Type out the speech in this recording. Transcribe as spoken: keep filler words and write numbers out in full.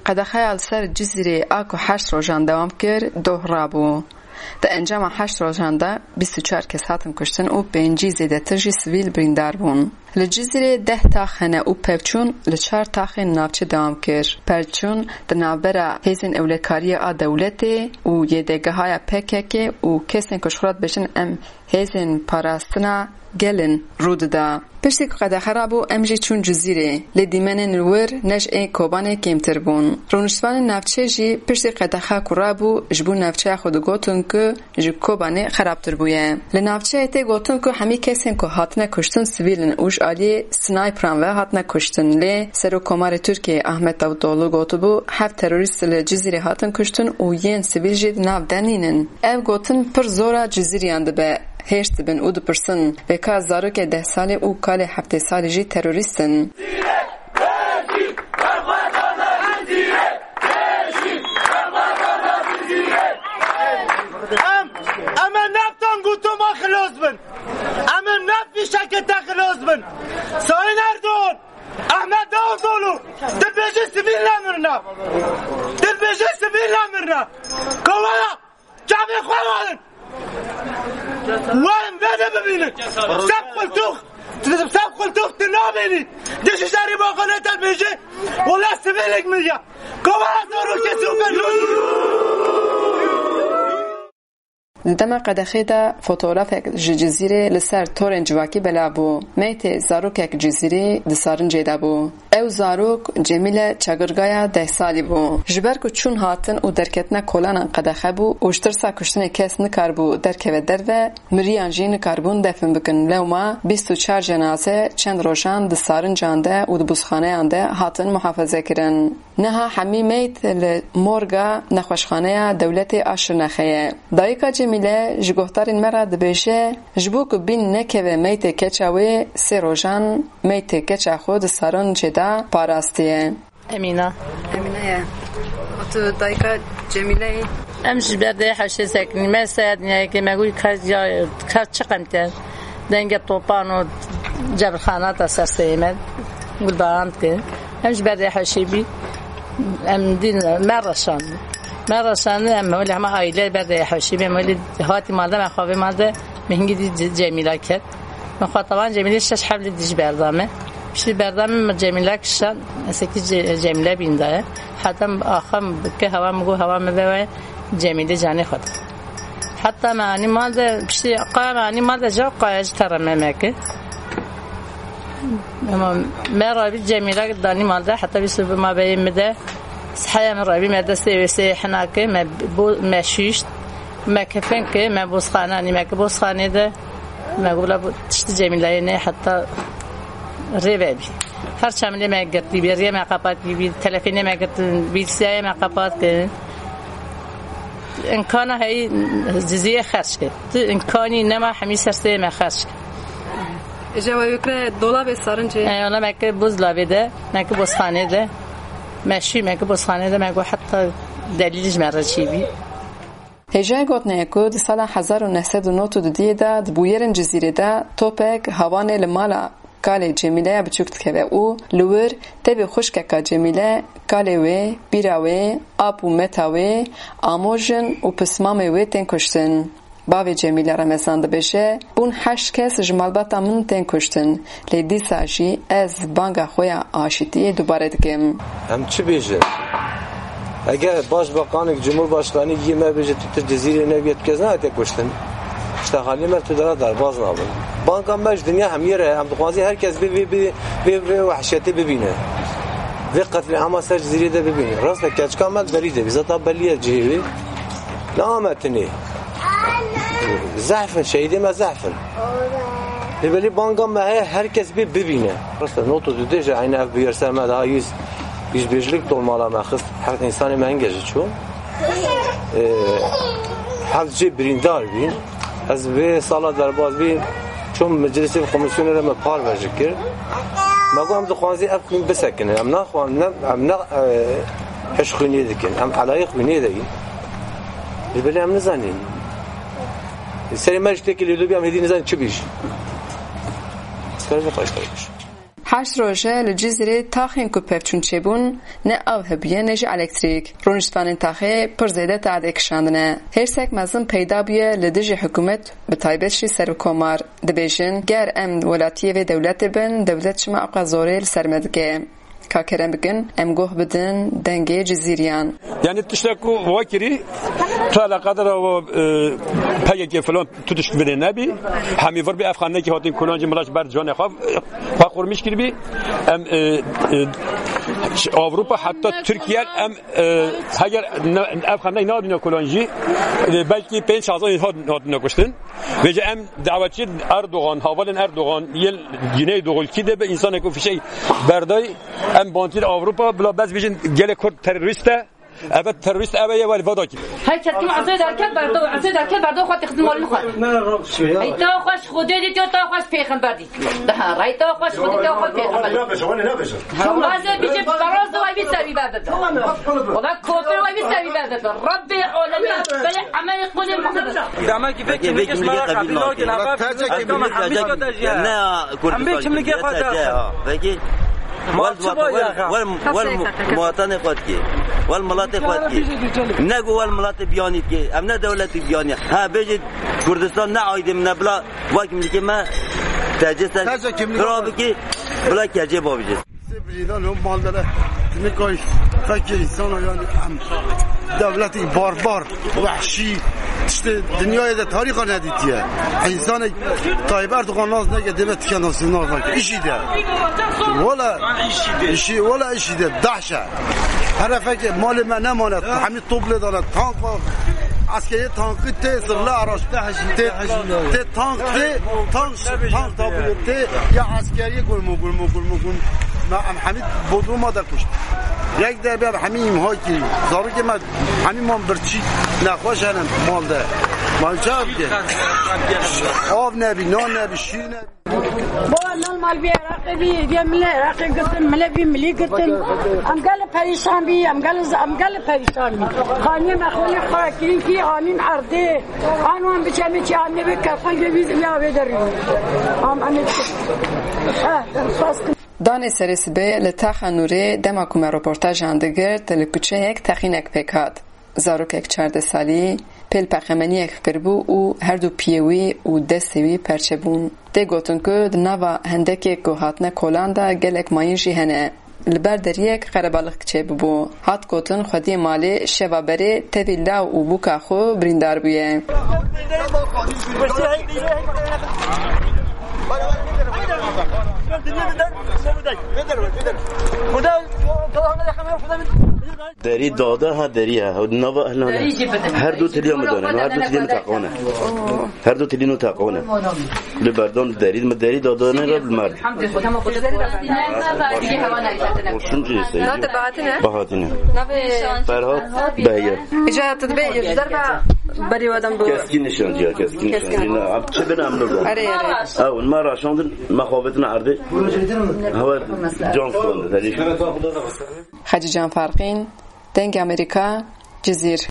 قدخه سر جزیره آکو هشت روزان دوام کرد دو رابو. در انجام هشت روزان دا بیست و چهار کس هاتن کشتن و پنجی زیده ترجی سویل بریندار بون. لجزیره ده تاخنه و پفچون لچار تاخن نافچه دوام کرد. پرچون در نابرا هیزن اولکاری آ دولته و یدگه های پککه و کسین کشخورات بشن ام هیزن پاراستنا گلن رود دا. پشتی که قده خرابو امجی چون جزیره لدیمن نور نش این کوبانه کمتر بون. رونشتوان نفچه جی پشتی قده خا کرابو جبو نفچه خود گوتون که جی کوبانه خرابتر بویه. لنفچه ایتی گوتون که همی کسین که هاتنه کشتن سویلن اوش آلی سنایپران و هاتنه کشتن لی سرو کمار ترکیه احمد داوطلو گوتو بو هفت تروریست لجزیره هاتن کشتن و ین سویل جید ناف دنینن. او گوتن پر زورا جزیریان دبه هشت بن او دو پرسن و که زارو که ده ساله او کال هفته ساله جی تروریستن. اما نفتان گوتو ما خلاص بن اما نفی شکت خلاص بن ساین اردون احمد داوطلو در بیجه سویل نمرنا در بیجه سویل نمرنا کوانا جامعه خواه وين بدا ببينك سبق التوخ سبق التوخ تنابيني ديش شاري باقنات البيجي ولا سبيلك مية كمان دورو كسوفر دما قدخه دا فوتوغرافک جزیره لسر تورن جواکی بلا بو میت زاروک جزیره دسارن جیدا بو او زاروک جمیل چاگرگایا ده سالی بو جبر کو چون هاتن او درکتنا کولان قدخه بو اوشترسا کشتن کس نکار بو درکه در و مریان جین کاربون دفن بکن لوما بیست و چهار جنازه چند روشان دسارن جانده او دبوسخانه انده هاتن محافظه کرن نها حمی میت مورگا نخوشخانه دولت آشرنخه دایکا جمیله جگوهتارین مرا دبیشه جبوک بین نکوه میت کچاوی سی روژان میت کچا خود سارون جدا پاراستیه امینه امینه تو دایکا جمیله امش برده حشه سکنی من ساعت نیه که مگوی کاز یا کاز چقمتر دنگ توپان و جبرخانات اساسه ایمد گل بارند که امش برده حشه بی ام دین مرشان مرشان ام ولی همه عائله برده حشه بی ولی هاتی مالده مخابه مالده مهنگی دی جمیله کرد مخاطبان جمیله شش حبل دیج بردامه شی بردام جمیله کشان اسکی جمیله بینده حتی آخر که هوا مگو هوا میبوه جمیله جانی خود حتی معنی مالده شی قای معنی مالده جا قایج ترمه مکه ما رابي جميلة داني مالده حتى بيسوي ما بين مده صحيح من رابي مده سوي سي حناك ما بو ما شيشت ما كفن كي ما بوس خاناني ما كبوس خاني ده ما قبل تشت جميلة يعني حتى ريبابي هر شامل ما قلت بيريا ما قبات بي تلفيني ما قلت بيسيا ما قبات إن كان هاي جزية خرج إن كاني نما حميس سرسي ما خرج جوابی که دولاب سارنجه انا مکه بوز لابده مکه بوسخانه ده ماشی مکه بوسخانه ده مگو حتی دلیلش مرچی بی هجای گوتنه کو د سال هزار و نهصد و نود و دو ده د بویرن جزیره ده توپک هوانه لمالا کال جمیله بچوکت که او لور تبی خوشک کا جمیله کالوی بیراوی آپو متاوی آموجن و پسمامه وی تن کشتن باوی جمیله رمضان ده بشه بون هشت کس جمالباتا من تن کشتن لیدی ساجی از بانگا خویا آشتی دوباره دگم هم چی بیشه؟ اگر باش باقانک جمهور باشقانی گیمه بیشه تو جزیره نبیت کس نه تی کشتن اشتغالی مر تو داره در باز نابن بانگا مش دنیا همیره هم دخوازی هر کس بی بی بی بی وحشتی ببینه وی قتل اما سر جزیره ده ببینه راست کچ کامل بریده بیزاتا بلیه جهوی نامتنی زعفن شهیدی ما زعفن لبلی بانگام ما هرکس بی ببینه راست نوتو دیجا عین اف بیرسر ما ده یز بیش بیشلیک طول مالا ما خست حق انسانی ما انگیجه چون حق جی بریندار بین از به سالا در باز بین چون مجلس کمیسیون را ما پار وجه کرد ما گفتم دخوازی اف بسکنه ام نه خوان نه ام نه هش خونی دکن ام علایق خونی دکن لبلی ام نزنیم سری مجلس که لیلو بیام هدی نزن چی بیش؟ سکرش نخواهش کنیش. حشت روژه لجزیره تاخین که پفچون چه بون نه آو هبیه نه جی الکتریک رونشتوانین تاخه پر زیده تعده کشاندنه هرسک مزم پیدا بیه لدجی حکومت به تایبشی سر و کمار دبیجن گر ام ولاتیه و دولت بن دولت شما اقا زوره لسرمدگه که کرم بگن ام گوه بدن دنگه جزیریان یعنی تشتکو واکری تا لقدر و پیگه فلان تو تشت بده نبی همیور بی افغانه که هاتین کلانجی ملاش بر جان خواب خواه خورمیش کری بی ام اوروپا حتی ترکیه ام اگر افغانه نادینا کلانجی بلکه پنج شازان هات نکشتن و جا ام دعوتچی اردوغان حوالن اردوغان یل جنه دوغلکی ده به انسان که فیشه بردای ام بانتیر اوروپا بلا بس بیشن گله کرد تروریسته اول تروریست اولی ولی وداکی هی کسی عزیز درکت بردو عزیز درکت بردو خود تخدم مال میخواد ای تا خوش خودی دیت تا خوش پیغمبر دیت ده رای تا خوش خودی تا خوش پیغمبر نه بشه ولی نه بشه شما از بیش براز وای بی سوی بعد ولا کوفر وای بی سوی بعد رب العالمین بل عمل قول محمد دما کی فکر میکنی مرا قبیله که نفر نه کردستان میگه خاطر بگی والمواطن خود کی والملات خود کی نگو والملات بیانی کی ام نه دولت بیانی ها بجید کردستان نه آیدم نه بلا واکم دیگه ما تجسس خراب کی بلا کجه با بجید بریدان هم مالداره نکاش فکر انسان یعنی دولتی باربار وحشی دنیای ده تاریخ ندیدیه انسان تایبر تو ناز نگه دمت کنه ناز نگه ایشی ده ولا ایشی ولا ایشی ده دهشه هر فکر مال من نماند همین طبله دارد تانک عسکری تانکی ته سرلا آراشته هشته ته تانک ته تانک تانک تابلو ته یا عسکری گلمو گلمو گلمو گلمو ما همین بودو ما در کشت یک در بیار همین هایی که زارو که من همین ما برچی نخواش هنم مال ده مال چه بگه آب نبی نان نبی شیر نبی با نال مال بی عراقی بی ملی عراقی گفتم ملی بی ملی گفتم ام گل پریشان بی ام گل ام گل پریشان بی خانی مخولی خاکی کی آنین عرضه آنوان بچمی چی آنی به کفن جویز یا بدری ام امیت دانه سرسبه لتاخ نوره دماکوم رپورتاج اندگرد لکوچه یک تخینک پیکاد زاروک یک چارده سالی پل پخمنی یک کربو و هر دو پیوی و دستوی پرچه بون ده گوتن که دنوا هندک یک گوهاتنه کولانده گلک ماین جیهنه لبر در یک قربالق کچه ببو هات گوتن خودی مالی شوابره توی لاو و بوکا خو بریندار بویه داری داده ها داری ها نوا هر دو تلیام دارن هر دو تلیام تاقونه هر دو تلیام تاقونه لبردان داری ما داری داده نه رب مرد الحمد خدا ما خدا داری دیگه هوا نگیرد وشون چیزی نه تبعتنه بهاتنه فرهاد بهیه اجازه تدبیر در با بری ودم بود کسکی نشان دیا کسکی نشان دیا اب چه بنام لو اره اره اول ما راشوندن مخافتنا عرضه هوا جان فلان داری خدیجه جان فرقین دنگ امریکا جزیر